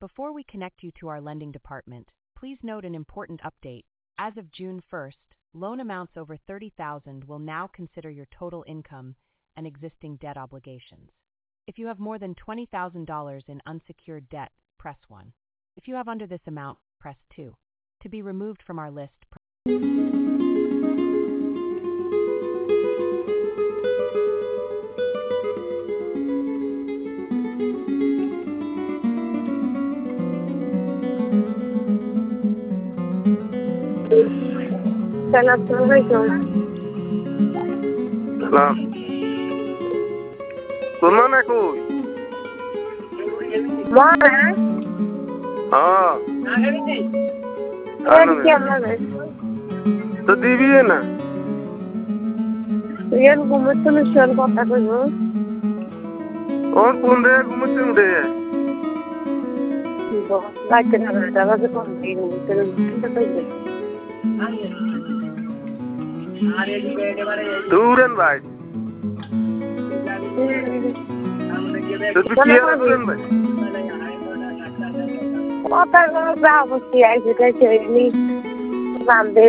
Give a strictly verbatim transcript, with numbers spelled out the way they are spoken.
Before we connect you to our lending department, please note an important update. As of June first, loan amounts over thirty thousand dollars will now consider your total income and existing debt obligations. If you have more than twenty thousand dollars in unsecured debt, press one. If you have under this amount, press two. To be removed from our list, press Assalamualaikum. Salam. सुनो ना कोई Mana? हाँ Yan क्या mana? तो दीजिए ना Yan gumustan usual kota ko yo. और कौन दे घूमते उड़े है Bo, baca na na dapat ko hindi gumustan kita tayo. दूरन भाई तो तू क्या दूरन भाई Kota ko ba mo siya kasi ni Bambe